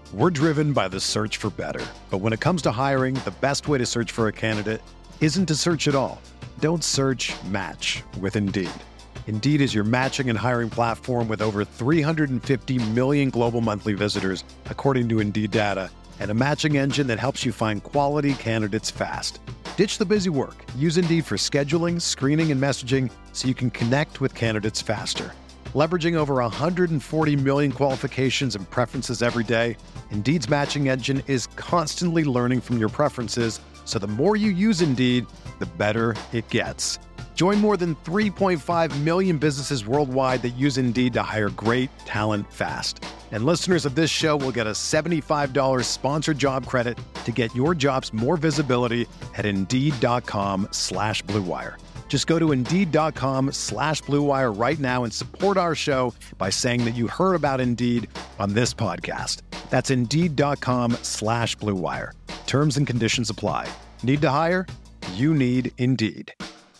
We're driven by the search for better. But when it comes to hiring, the best way to search for a candidate isn't to search at all. Don't search, match with Indeed. Indeed is your matching and hiring platform with over 350 million global monthly visitors, according to Indeed data, and a matching engine that helps you find quality candidates fast. Ditch the busy work. Use Indeed for scheduling, screening, and messaging so you can connect with candidates faster. Leveraging over 140 million qualifications and preferences every day, Indeed's matching engine is constantly learning from your preferences, so the more you use Indeed, the better it gets. Join more than 3.5 million businesses worldwide that use Indeed to hire great talent fast. And listeners of this show will get a $75 sponsored job credit to get your jobs more visibility at Indeed.com/Blue Wire. Just go to Indeed.com/Blue Wire right now and support our show by saying that you heard about Indeed on this podcast. That's Indeed.com/Blue Wire. Terms and conditions apply. Need to hire? You need Indeed.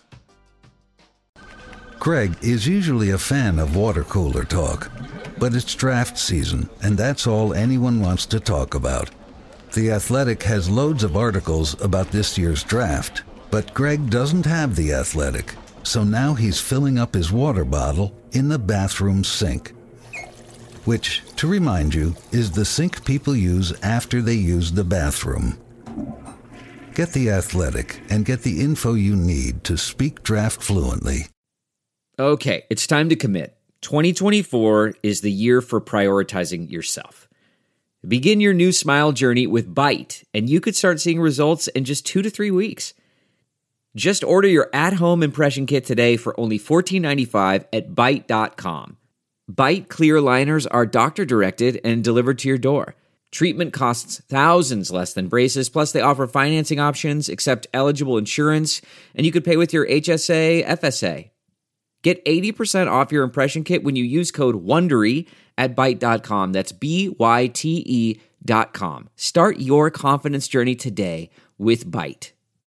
Craig is usually a fan of water cooler talk, but it's draft season, and that's all anyone wants to talk about. The Athletic has loads of articles about this year's draft, but Greg doesn't have The Athletic, so now he's filling up his water bottle in the bathroom sink. Which, to remind you, is the sink people use after they use the bathroom. Get The Athletic and get the info you need to speak draft fluently. Okay, it's time to commit. 2024 is the year for prioritizing yourself. Begin your new smile journey with Byte, and you could start seeing results in just 2 to 3 weeks. Just order your at-home impression kit today for only $14.95 at Byte.com. Byte clear liners are doctor-directed and delivered to your door. Treatment costs thousands less than braces, plus they offer financing options, accept eligible insurance, and you could pay with your HSA, FSA. Get 80% off your impression kit when you use code WONDERY at Byte.com. That's BYTE.com. Start your confidence journey today with Byte.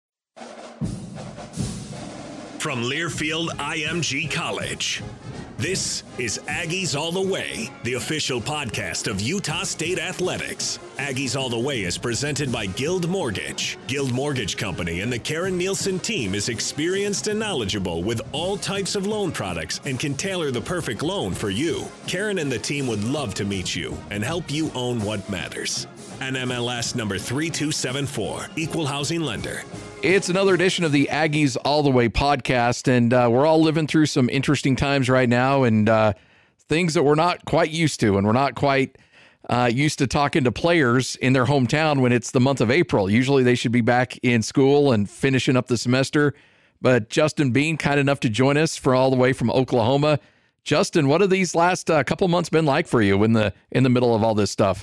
From Learfield IMG College, this is Aggies All the Way, the official podcast of Utah State Athletics. Aggies All the Way is presented by Guild Mortgage. Guild Mortgage Company and the Karen Nielsen team is experienced and knowledgeable with all types of loan products and can tailor the perfect loan for you. Karen and the team would love to meet you and help you own what matters. NMLS number 3274, Equal Housing Lender. It's another edition of the Aggies All the Way podcast, and we're all living through some interesting times right now and things that we're not quite used to, and we're not quite used to talking to players in their hometown when it's the month of April. Usually they should be back in school and finishing up the semester, but Justin Bean, kind enough to join us for all the way from Oklahoma. Justin, what have these last couple months been like for you in the middle of all this stuff?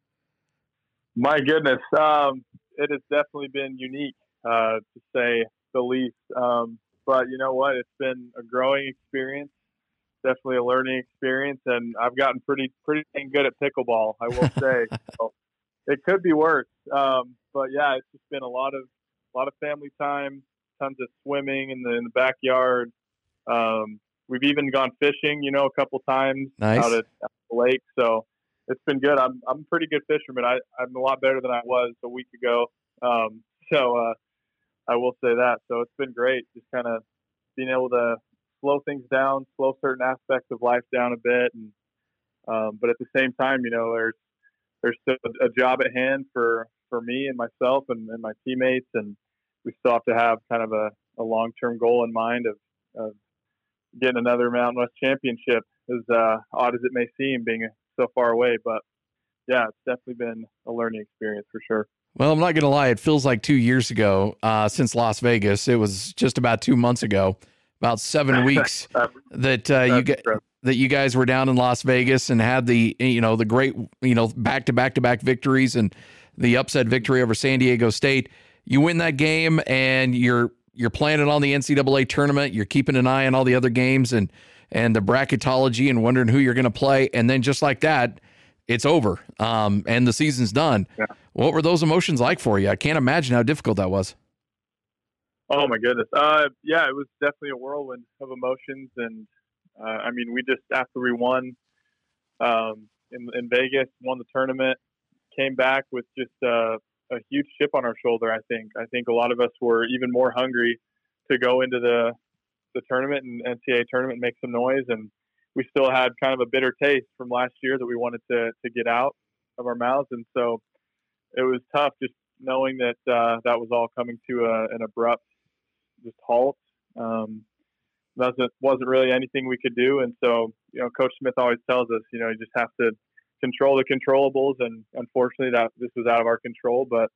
My goodness, it has definitely been unique. To say the least. But you know what? It's been a growing experience, definitely a learning experience, and I've gotten pretty dang good at pickleball, I will say. So it could be worse. But yeah, it's just been a lot of family time, tons of swimming in the backyard. We've even gone fishing, a couple times. Nice. out at the lake. So it's been good. I'm a pretty good fisherman. I'm a lot better than I was a week ago. So I will say that. So it's been great, just kind of being able to slow things down, slow certain aspects of life down a bit. And but at the same time, there's still a job at hand for me and myself and my teammates. And we still have to have kind of a long-term goal in mind of getting another Mountain West championship, as odd as it may seem, being so far away. But yeah, it's definitely been a learning experience for sure. Well, I'm not going to lie. It feels like 2 years ago since Las Vegas. It was just about 2 months ago, about 7 weeks that you guys were down in Las Vegas and had the great, back-to-back victories and the upset victory over San Diego State. You win that game and you're planning on the NCAA tournament. You're keeping an eye on all the other games and the bracketology and wondering who you're going to play. And then just like that, it's over, and the season's done. Yeah. What were those emotions like for you? I can't imagine how difficult that was. Oh my goodness. Yeah, it was definitely a whirlwind of emotions. And we just, after we won in Vegas, won the tournament, came back with just a huge chip on our shoulder. I think a lot of us were even more hungry to go into the tournament and NCAA tournament and make some noise. And we still had kind of a bitter taste from last year that we wanted to get out of our mouths. And so it was tough just knowing that that was all coming to an abrupt just halt. Wasn't really anything we could do. And so, Coach Smith always tells us, you just have to control the controllables. And unfortunately that this was out of our control, but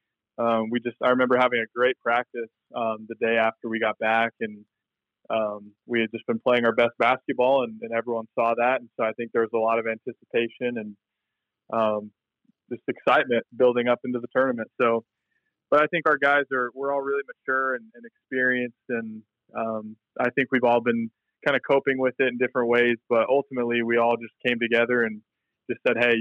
I remember having a great practice the day after we got back, and we had just been playing our best basketball, and everyone saw that. And so I think there was a lot of anticipation and just excitement building up into the tournament. So, but I think our guys we're all really mature and experienced, and I think we've all been kind of coping with it in different ways, but ultimately we all just came together and just said, hey,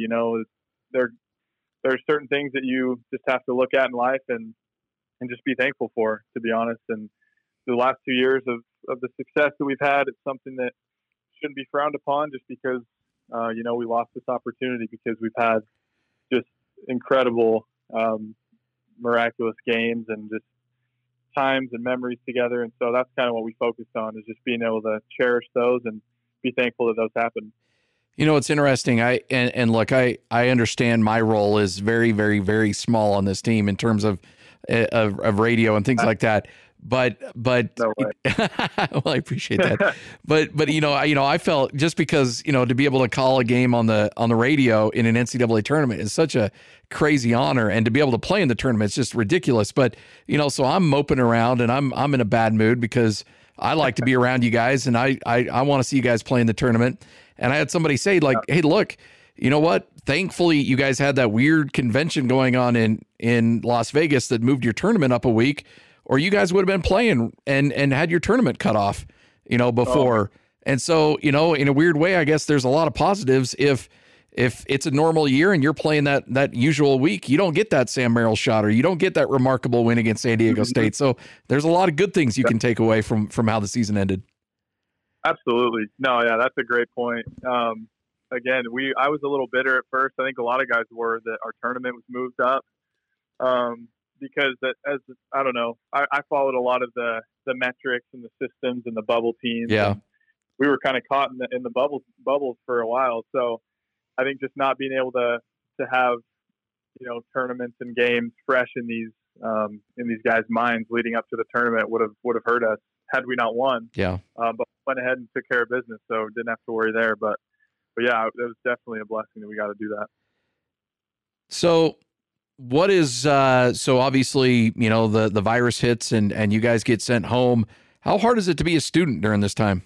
there's certain things that you just have to look at in life and just be thankful for, to be honest. And the last 2 years of the success that we've had, it's something that shouldn't be frowned upon just because, we lost this opportunity, because we've had just incredible, miraculous games and just times and memories together. And so that's kind of what we focused on, is just being able to cherish those and be thankful that those happened. It's interesting. Look, I understand my role is very, very, very small on this team in terms of radio and things like that. But no way. Well, I appreciate that. but I felt just because, to be able to call a game on the radio in an NCAA tournament is such a crazy honor, and to be able to play in the tournament is just ridiculous. But, so I'm moping around and I'm in a bad mood because I like to be around you guys, and I want to see you guys play in the tournament. And I had somebody say, like, hey, look, you know what? Thankfully, you guys had that weird convention going on in Las Vegas that moved your tournament up a week, or you guys would have been playing and had your tournament cut off, before. Oh. And so, in a weird way, I guess there's a lot of positives. If it's a normal year and you're playing that usual week, you don't get that Sam Merrill shot, or you don't get that remarkable win against San Diego State. So there's a lot of good things you can take away from how the season ended. Absolutely. No, yeah, that's a great point. Again, I was a little bitter at first. I think a lot of guys were, that our tournament was moved up. Because I don't know, I followed a lot of the metrics and the systems and the bubble teams. Yeah. We were kind of caught in the bubbles for a while. So I think just not being able to have, tournaments and games fresh in these guys' minds leading up to the tournament would have hurt us had we not won. Yeah. But we went ahead and took care of business, so didn't have to worry there. But yeah, it was definitely a blessing that we got to do that. So what is, so obviously, the virus hits and you guys get sent home. How hard is it to be a student during this time?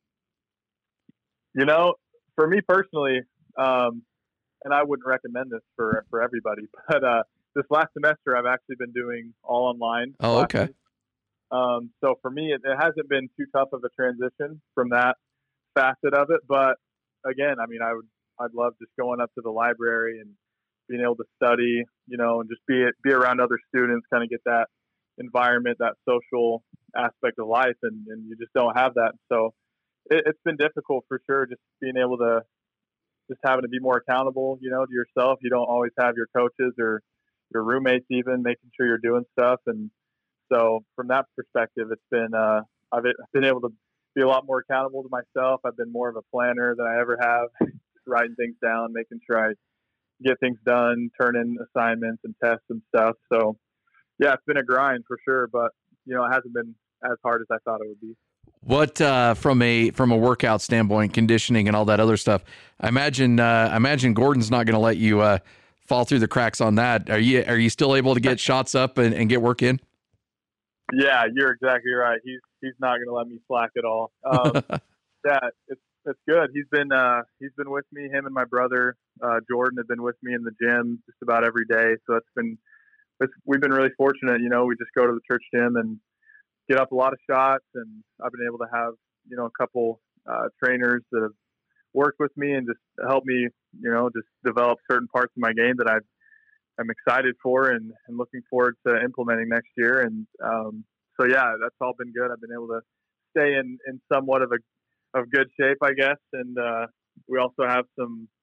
For me personally, and I wouldn't recommend this for everybody, but this last semester I've actually been doing all online. Oh, classes. Okay. So for me, it hasn't been too tough of a transition from that facet of it. But again, I mean, I'd love just going up to the library and being able to study, and just be around other students, kind of get that environment, that social aspect of life, and you just don't have that. So it's been difficult for sure, just being able to, just having to be more accountable, to yourself. You don't always have your coaches or your roommates even making sure you're doing stuff. And so from that perspective, it's been, I've been able to be a lot more accountable to myself. I've been more of a planner than I ever have, just writing things down, making sure I get things done, turn in assignments and tests and stuff. So yeah, it's been a grind for sure, but it hasn't been as hard as I thought it would be. What from a workout standpoint, conditioning and all that other stuff, I imagine Gordon's not going to let you fall through the cracks on that. Are you still able to get shots up and get work in? Yeah, you're exactly right. He's not going to let me slack at all. Yeah, it's good. He's been with me. Him and my brother Jordan have been with me in the gym just about every day. So we've been really fortunate. We just go to the church gym and get up a lot of shots, and I've been able to have a couple trainers that have worked with me and just helped me just develop certain parts of my game that I'm excited for and looking forward to implementing next year. And so yeah, that's all been good. I've been able to stay in somewhat of good shape, I guess. And we also have some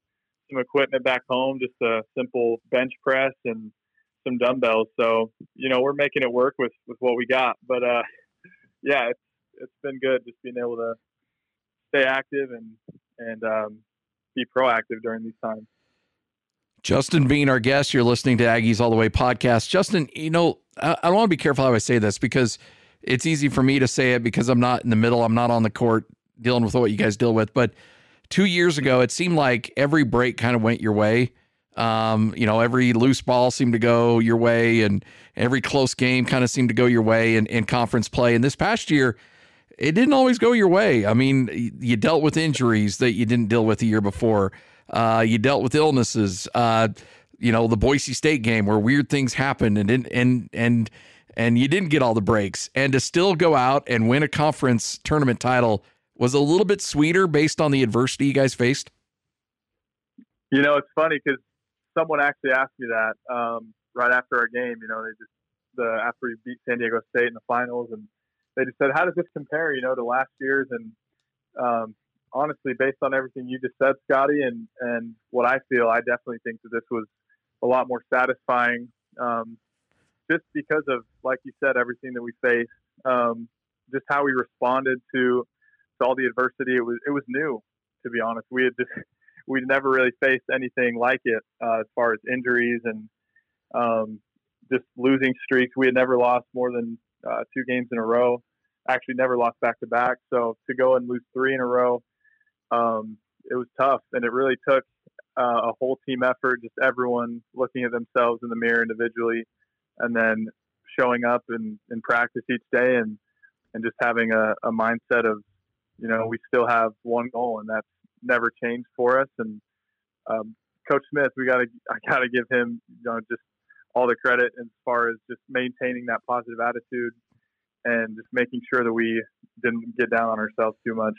some equipment back home, just a simple bench press and some dumbbells. So, we're making it work with what we got. But, yeah, it's been good just being able to stay active and be proactive during these times. Justin being our guest, you're listening to Aggies All the Way podcast. Justin, I don't want to be careful how I say this because it's easy for me to say it because I'm not in the middle. I'm not on the court dealing with what you guys deal with. But 2 years ago, it seemed like every break kind of went your way. Every loose ball seemed to go your way, and every close game kind of seemed to go your way in conference play. And this past year, it didn't always go your way. I mean, you dealt with injuries that you didn't deal with the year before. You dealt with illnesses. The Boise State game where weird things happened, and you didn't get all the breaks. And to still go out and win a conference tournament title was a little bit sweeter based on the adversity you guys faced. It's funny because someone actually asked me that right after our game. After we beat San Diego State in the finals, and they just said, "How does this compare, to last year's?" And honestly, based on everything you just said, Scotty, and what I feel, I definitely think that this was a lot more satisfying, just because of, like you said, everything that we faced, just how we responded to all the adversity. It was new, to be honest. We'd never really faced anything like it as far as injuries and just losing streaks. We had never lost more than 2 games in a row. Actually, never lost back to back. So to go and lose 3 in a row, it was tough, and it really took a whole team effort. Just everyone looking at themselves in the mirror individually, and then showing up in practice each day, and just having a mindset of, we still have one goal, and that's never changed for us. And Coach Smith, I gotta give him, just all the credit as far as just maintaining that positive attitude and just making sure that we didn't get down on ourselves too much.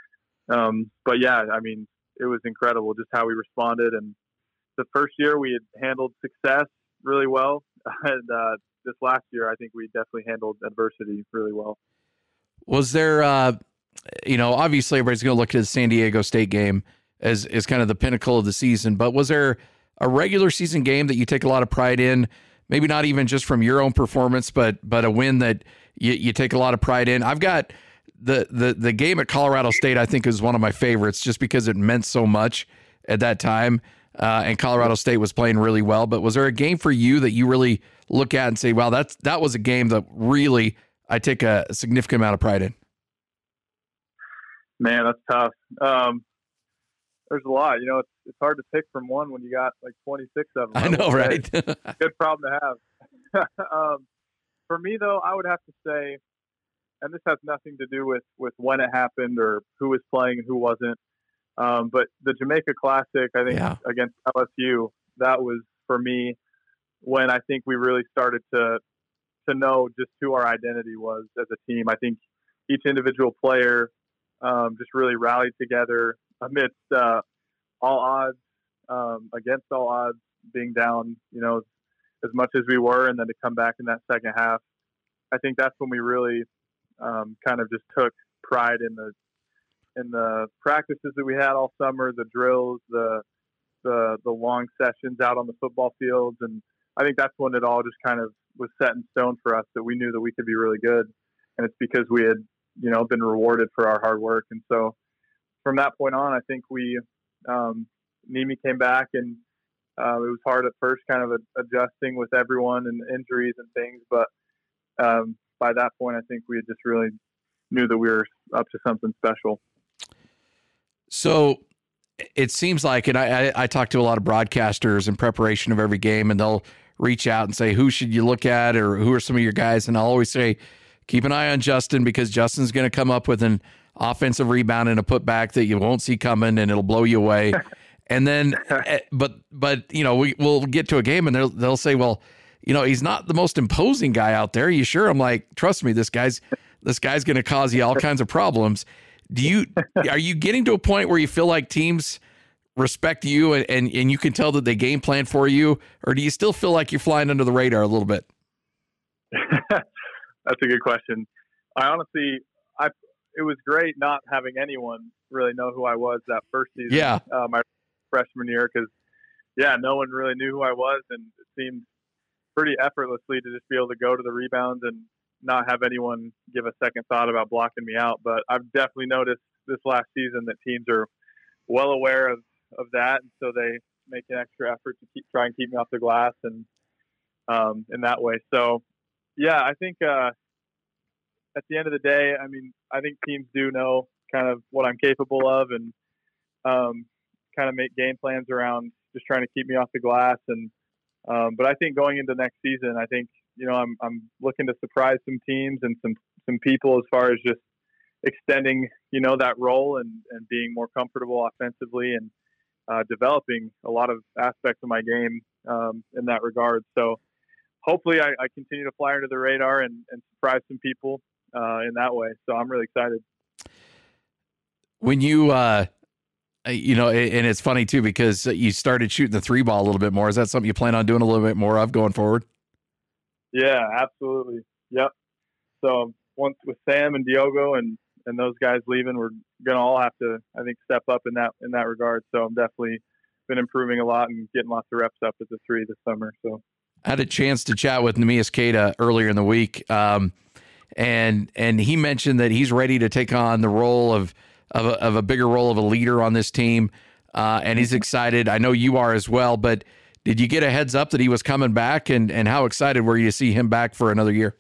But yeah, I mean, it was incredible just how we responded. And the first year we had handled success really well. And this last year, I think we definitely handled adversity really well. Was there, obviously everybody's going to look at the San Diego State game as kind of the pinnacle of the season, but was there a regular season game that you take a lot of pride in? Maybe not even just from your own performance, but a win that you take a lot of pride in. I've got the game at Colorado State, I think, is one of my favorites just because it meant so much at that time. And Colorado State was playing really well. But was there a game for you that you really look at and say, wow, that was a game that really I take a significant amount of pride in? Man, that's tough. There's a lot. It's hard to pick from one when you got like 26 of them. I know, right? Good problem to have. For me, though, I would have to say, and this has nothing to do with when it happened or who was playing and who wasn't, but the Jamaica Classic, I think, against LSU, that was, for me, when I think we really started to know just who our identity was as a team. I think each individual player just really rallied together amidst all odds, against all odds, being down, as much as we were, and then to come back in that second half. I think that's when we really kind of just took pride in the practices that we had all summer, the drills, the long sessions out on the football fields, and I think that's when it all just kind of was set in stone for us, that we knew that we could be really good, and it's because we had been rewarded for our hard work. And so from that point on, I think we Nimi came back, and it was hard at first, kind of adjusting with everyone and injuries and things, but by that point, I think we had just really knew that we were up to something special. So it seems like, and I talk to a lot of broadcasters in preparation of every game, and they'll reach out and say, who should you look at, or who are some of your guys? And I'll always say, keep an eye on Justin, because Justin's going to come up with an offensive rebound and a putback that you won't see coming, and it'll blow you away. And then, but we'll get to a game, and they'll say, well, he's not the most imposing guy out there. Are you sure? I'm like, trust me, this guy's going to cause you all kinds of problems. Are you getting to a point where you feel like teams respect you and you can tell that they game plan for you, or do you still feel like you're flying under the radar a little bit? That's a good question. I honestly, it was great not having anyone really know who I was that first season. Yeah. My freshman year because, no one really knew who I was, and it seemed pretty effortlessly to just be able to go to the rebounds and not have anyone give a second thought about blocking me out. But I've definitely noticed this last season that teams are well aware of that, and so they make an extra effort to try and keep me off the glass and in that way. So, I think at the end of the day, I mean, I think teams do know kind of what I'm capable of and kind of make game plans around just trying to keep me off the glass. And but I think going into next season, I think, I'm looking to surprise some teams and some people as far as just extending, that role and being more comfortable offensively and developing a lot of aspects of my game in that regard. So hopefully I continue to fly under the radar and surprise some people in that way. So I'm really excited. When you, and it's funny too, because you started shooting the 3-ball a little bit more. Is that something you plan on doing a little bit more of going forward? Yeah, absolutely. Yep. So once with Sam and Diogo and those guys leaving, we're going to all have to, I think, step up in that regard. So I'm definitely been improving a lot and getting lots of reps up at the 3 this summer. So I had a chance to chat with Neemias Queta earlier in the week. And he mentioned that he's ready to take on the role of a bigger role of a leader on this team. And he's excited. I know you are as well, but did you get a heads up that he was coming back, and how excited were you to see him back for another year?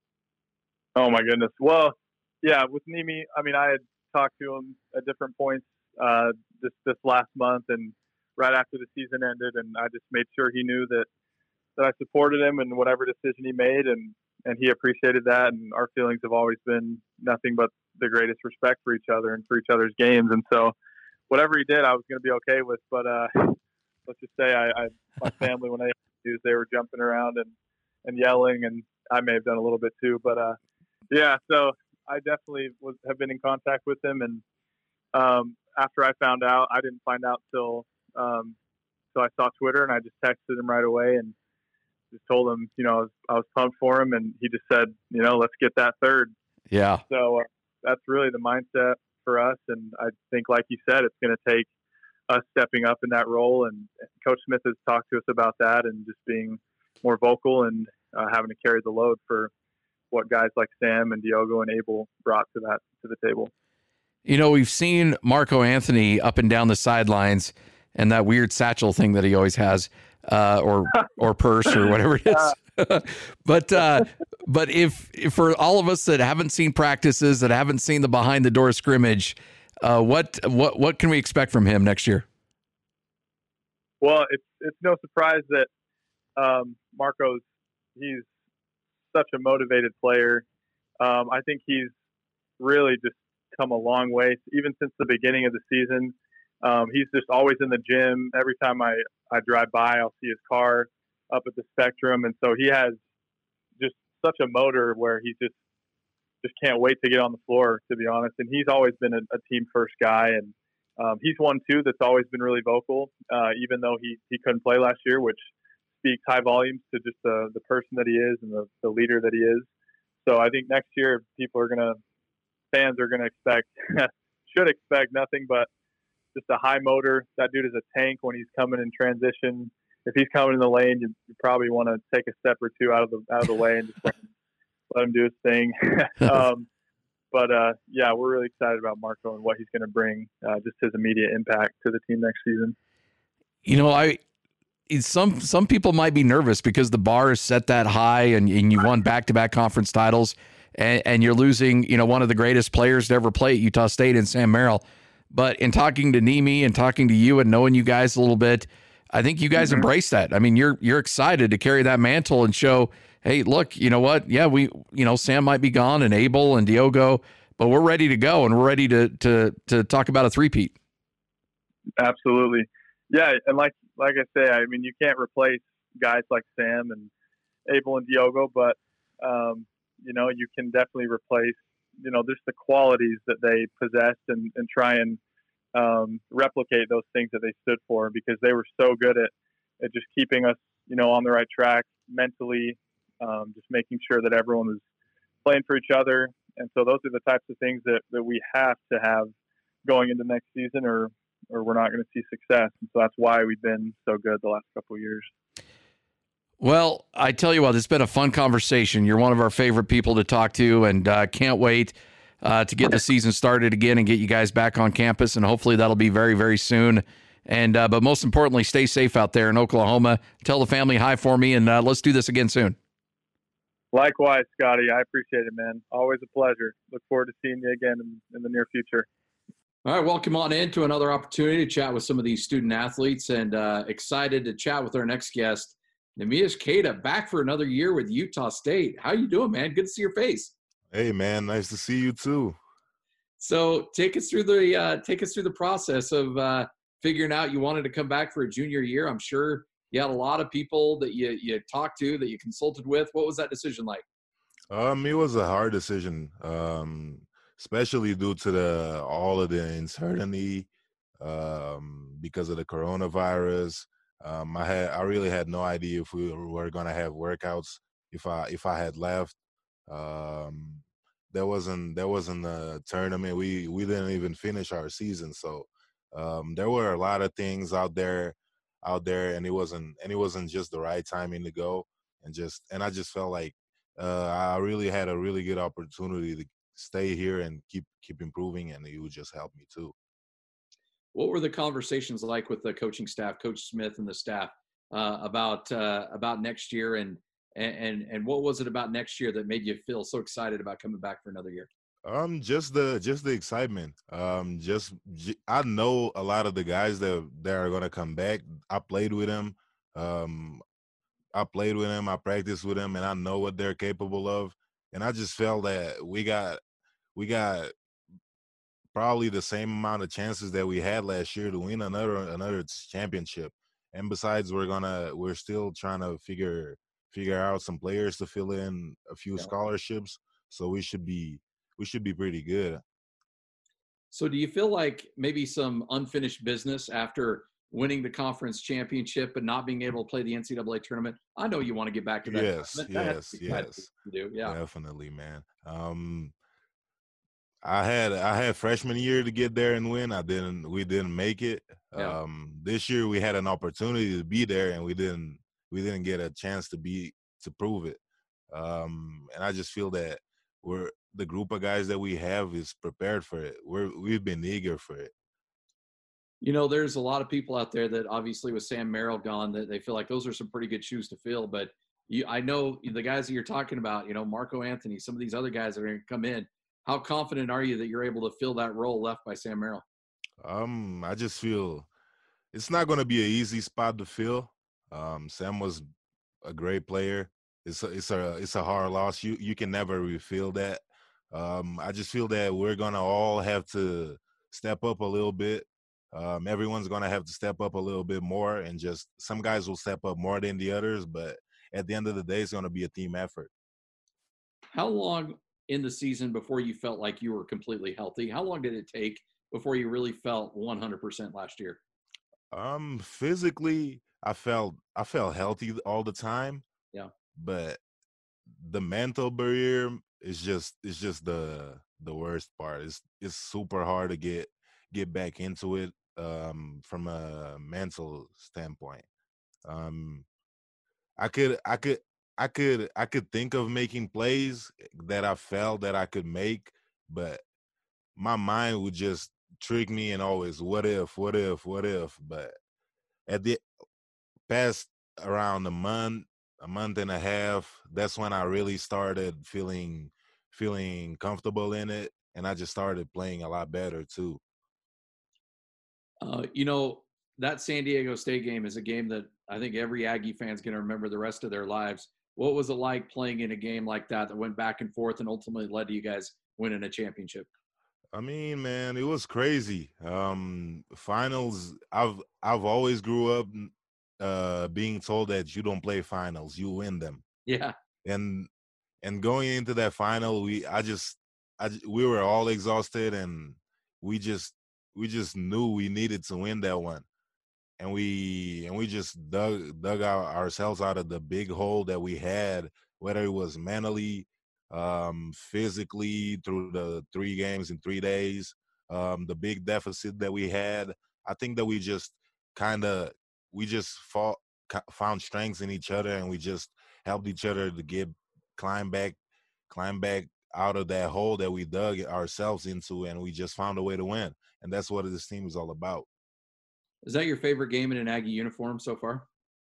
Oh my goodness. Well, yeah, with Nimi, I mean, I had talked to him at different points this last month and right after the season ended, and I just made sure he knew that I supported him in whatever decision he made, and he appreciated that, and our feelings have always been nothing but the greatest respect for each other and for each other's games. And so whatever he did, I was going to be okay with, but let's just say my family, when they were jumping around and yelling, and I may have done a little bit too, but so I definitely have been in contact with him. And after I found out, I didn't find out till I saw Twitter, and I just texted him right away and just told him, I was pumped for him, and he just said, let's get that third. Yeah. So that's really the mindset for us. And I think, like you said, it's going to take us stepping up in that role. And Coach Smith has talked to us about that and just being more vocal and having to carry the load for what guys like Sam and Diogo and Abel brought to the table. We've seen Marco Anthony up and down the sidelines and that weird satchel thing that he always has, or purse or whatever it is. But if for all of us that haven't seen practices, that haven't seen the behind the door scrimmage, what can we expect from him next year? Well, it's no surprise that he's such a motivated player. I think he's really just come a long way, even since the beginning of the season. He's just always in the gym. Every time I drive by, I'll see his car up at the Spectrum. And so he has just such a motor where he just can't wait to get on the floor, to be honest. And he's always been a team first guy. And he's one too that's always been really vocal, even though he couldn't play last year, which speaks high volumes to just the person that he is and the leader that he is. So I think next year fans are going to should expect nothing but just a high motor. That dude is a tank when he's coming in transition. If he's coming in the lane, you probably want to take a step or two out of the way and just let him do his thing. But we're really excited about Marco and what he's going to bring, just his immediate impact to the team next season. Some people might be nervous because the bar is set that high, and you won back-to-back conference titles, and you're losing, one of the greatest players to ever play at Utah State in Sam Merrill. But in talking to Nimi and talking to you and knowing you guys a little bit, I think you guys embrace that. I mean, you're excited to carry that mantle and show, hey, look, you know what? Yeah, Sam might be gone and Abel and Diogo, but we're ready to go, and we're ready to talk about a three-peat. Absolutely. Yeah, and like I say, I mean, you can't replace guys like Sam and Abel and Diogo, but you can definitely replace just the qualities that they possessed and try and replicate those things that they stood for, because they were so good at just keeping us on the right track mentally, just making sure that everyone was playing for each other. And so those are the types of things that we have to have going into next season, or or we're not going to see success. And so that's why we've been so good the last couple of years. Well, I tell you what, it's been a fun conversation. You're one of our favorite people to talk to, and can't wait to get the season started again and get you guys back on campus, and hopefully that'll be very, very soon. And but most importantly, stay safe out there in Oklahoma. Tell the family hi for me, and let's do this again soon. Likewise, Scotty. I appreciate it, man. Always a pleasure. Look forward to seeing you again in the near future. All right, welcome on in to another opportunity to chat with some of these student athletes, and excited to chat with our next guest, Neemias Queta, back for another year with Utah State. How you doing, man? Good to see your face. Hey, man. Nice to see you too. So take us through the process of figuring out you wanted to come back for a junior year. I'm sure you had a lot of people that you talked to, that you consulted with. What was that decision like? It was a hard decision, especially due to all of the uncertainty because of the coronavirus. I really had no idea if we were going to have workouts if I had left. There wasn't a tournament. We didn't even finish our season, so there were a lot of things out there, and it wasn't just the right timing to go. And I just felt like I really had a really good opportunity to stay here and keep improving, and it would just help me too. What were the conversations like with the coaching staff, Coach Smith and the staff, about next year, and what was it about next year that made you feel so excited about coming back for another year? Just the excitement. I know a lot of the guys that are gonna come back. I played with them. I practiced with them, and I know what they're capable of. And I just felt that we got probably the same amount of chances that we had last year to win another championship. And besides, we're still trying to figure out some players to fill in a few scholarships. So we should be pretty good. So do you feel like maybe some unfinished business after winning the conference championship but not being able to play the NCAA tournament? I know you want to get back to that. Yes. Do. Yeah. Definitely, man. I had freshman year to get there and win. We didn't make it. Yeah. This year we had an opportunity to be there, and we didn't get a chance to prove it. And I just feel that the group of guys that we have is prepared for it. We've been eager for it. You know, there's a lot of people out there that obviously with Sam Merrill gone, that they feel like those are some pretty good shoes to fill. But I know the guys that you're talking about, you know, Marco Anthony, some of these other guys that are going to come in. How confident are you that you're able to fill that role left by Sam Merrill? I just feel it's not going to be an easy spot to fill. Sam was a great player. It's a hard loss. You can never refill that. I just feel that we're gonna all have to step up a little bit. Everyone's gonna have to step up a little bit more, and just some guys will step up more than the others. But at the end of the day, it's gonna be a team effort. How long in the season before you felt like you were completely healthy? How long did it take before you really felt 100% last year? Physically, I felt healthy all the time. Yeah. But the mental barrier is just the worst part. It's super hard to get back into it from a mental standpoint. I could think of making plays that I felt that I could make, but my mind would just trick me and always what if. But at the past around a month and a half, that's when I really started feeling comfortable in it, and I just started playing a lot better too. You know, that San Diego State game is a game that I think every Aggie fan's going to remember the rest of their lives. What was it like playing in a game like that went back and forth and ultimately led to you guys winning a championship? I mean, man, it was crazy. Finals, I've always grew up being told that you don't play finals, you win them. Yeah. And going into that final, we were all exhausted, and we just knew we needed to win that one. And we just dug ourselves out of the big hole that we had, whether it was mentally, physically through the 3 games in 3 days, the big deficit that we had. I think that we just found strengths in each other, and we just helped each other to climb back out of that hole that we dug ourselves into, and we just found a way to win. And that's what this team is all about. Is that your favorite game in an Aggie uniform so far?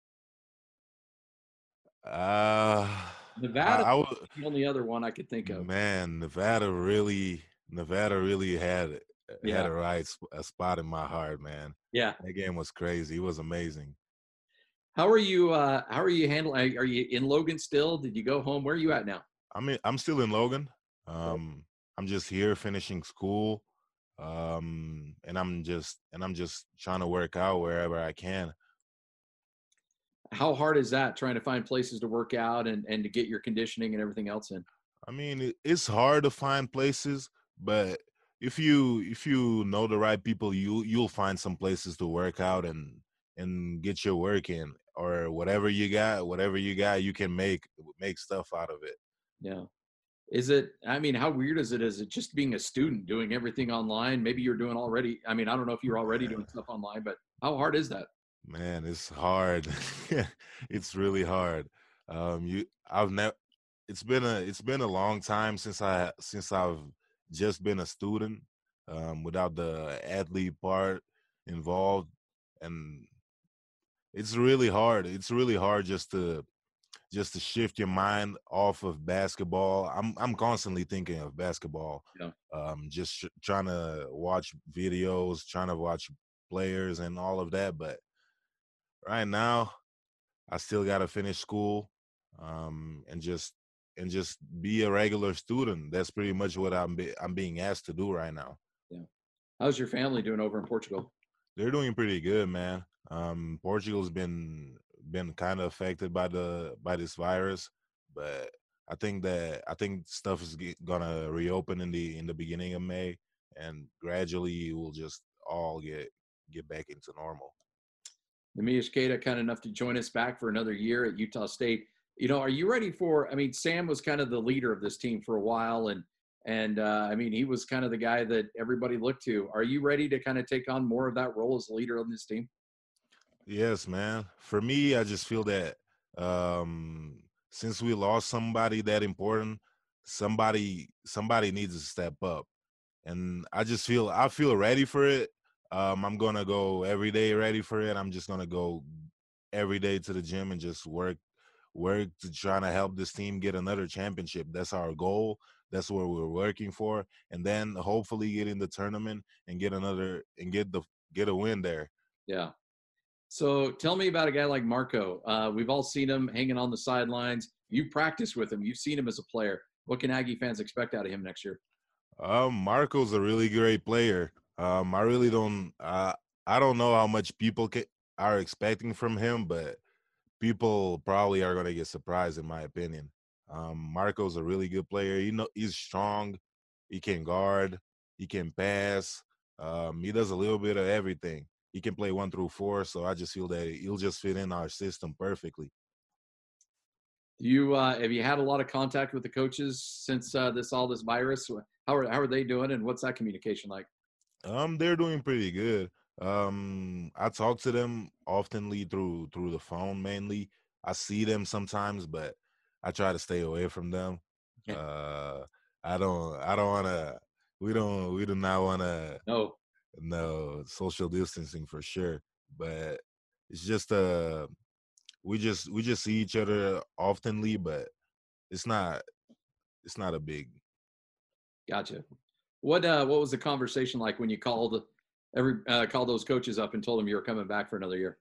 Nevada was the only other one I could think of. Man, Nevada really had a spot in my heart, man. Yeah, that game was crazy. It was amazing. How are you handling? Are you in Logan still? Did you go home? Where are you at now? I'm still in Logan. I'm just here finishing school, and I'm just trying to work out wherever I can. How hard is that, trying to find places to work out and to get your conditioning and everything else in? I mean, it's hard to find places, but if you know the right people, you'll find some places to work out and get your work in, or whatever you got, you can make stuff out of it. Yeah. I mean, how weird is it just being a student doing everything online? Maybe you're doing already. I mean, I don't know if you're already doing stuff online, but how hard is that? Man, it's hard. It's really hard. It's been a long time since I've just been a student, without the athlete part involved, and it's really hard. It's really hard just to shift your mind off of basketball. I'm constantly thinking of basketball. Yeah. Just trying to watch videos, trying to watch players and all of that, but right now I still got to finish school, and just be a regular student. That's pretty much what I'm being asked to do right now. Yeah. How's your family doing over in Portugal? They're doing pretty good, man. Portugal's been kind of affected by this virus, but I think stuff is gonna reopen in the beginning of May, and gradually we'll just all get back into normal. Neemias Queta, kind enough to join us back for another year at Utah State. Are you ready for? I mean, Sam was kind of the leader of this team for a while, and I mean, he was kind of the guy that everybody looked to. Are you ready to kind of take on more of that role as a leader on this team? Yes, man. For me, I just feel that since we lost somebody that important, somebody needs to step up, and I feel ready for it. I'm gonna go every day ready for it. I'm just gonna go every day to the gym and just work to try to help this team get another championship. That's our goal. That's what we're working for, and then hopefully get in the tournament and get a win there. Yeah. So tell me about a guy like Marco. We've all seen him hanging on the sidelines. You practiced with him. You've seen him as a player. What can Aggie fans expect out of him next year? Marco's a really great player. I really don't. I don't know how much people are expecting from him, but people probably are going to get surprised, in my opinion. Marco's a really good player. He's strong. He can guard. He can pass. He does a little bit of everything. He can play 1 through 4, so I just feel that he'll just fit in our system perfectly. Have you had a lot of contact with the coaches since all this virus? How are they doing, and what's that communication like? They're doing pretty good. I talk to them oftenly through the phone mainly. I see them sometimes, but I try to stay away from them. Yeah. I don't wanna we do not wanna no social distancing for sure. But it's just we just see each other oftenly, but it's not a big. Gotcha. What was the conversation like when you called those coaches up and told them you were coming back for another year?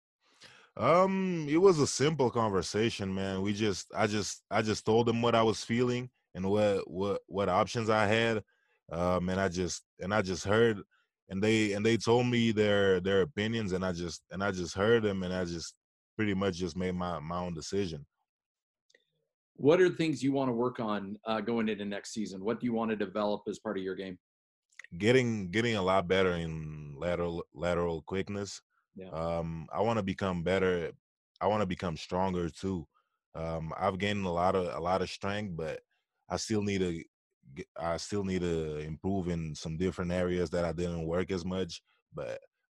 It was a simple conversation, man. I just told them what I was feeling and what options I had, and I just heard, and they told me their opinions, and I just heard them, and I just pretty much just made my own decision. What are the things you want to work on going into next season? What do you want to develop as part of your game? Getting a lot better in lateral quickness. Yeah. I want to become better. I want to become stronger too. I've gained a lot of strength, but I still need to improve in some different areas that I didn't work as much. But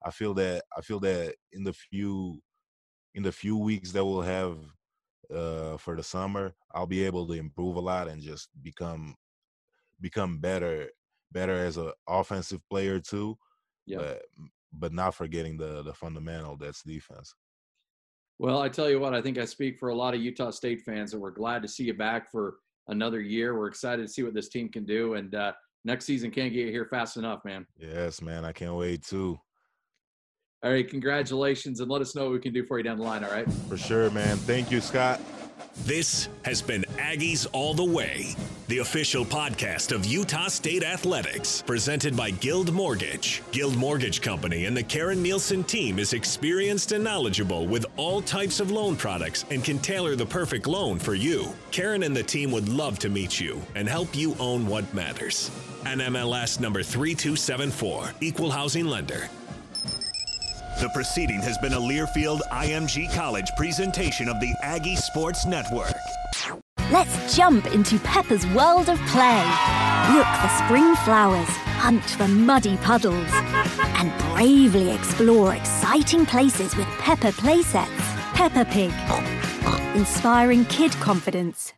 I feel that in the few weeks that we'll have for the summer, I'll be able to improve a lot and just become better as an offensive player too. Yeah. But not forgetting the fundamental, that's defense. Well, I tell you what, I think I speak for a lot of Utah State fans, and we're glad to see you back for another year. We're excited to see what this team can do, and next season can't get here fast enough, man. Yes, man, I can't wait too. All right, congratulations, and let us know what we can do for you down the line, all right? For sure, man. Thank you, Scott. This has been Aggies All the Way, the official podcast of Utah State Athletics, presented by Guild Mortgage. Guild Mortgage Company and the Karen Nielsen team is experienced and knowledgeable with all types of loan products and can tailor the perfect loan for you. Karen and the team would love to meet you and help you own what matters. NMLS number 3274, Equal Housing Lender. The proceeding has been a Learfield IMG College presentation of the Aggie Sports Network. Let's jump into Peppa's world of play. Look for spring flowers, hunt for muddy puddles, and bravely explore exciting places with Peppa playsets. Peppa Pig, inspiring kid confidence.